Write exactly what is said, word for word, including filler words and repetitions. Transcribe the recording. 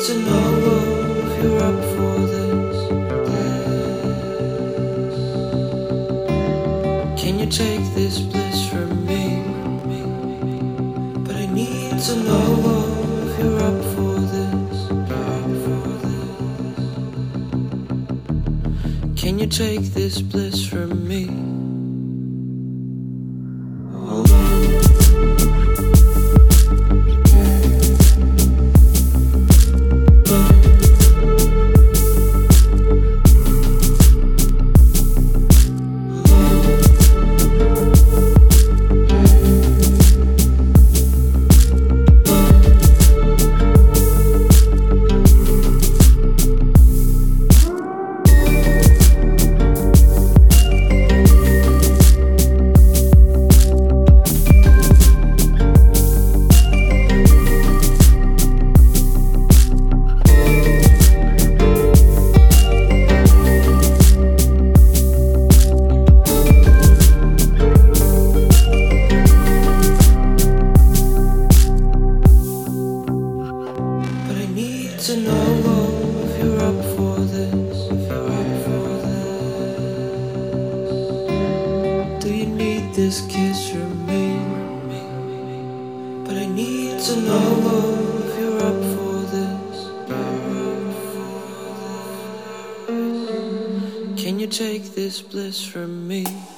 to know if you're up for this. Can you take this bliss from me? But I need to know if you're up for this. Can you take this bliss from me? To know if you're up for this, if you're up for this. Do you need this kiss from me? But I need to know if you're up for this. Can you take this bliss from me?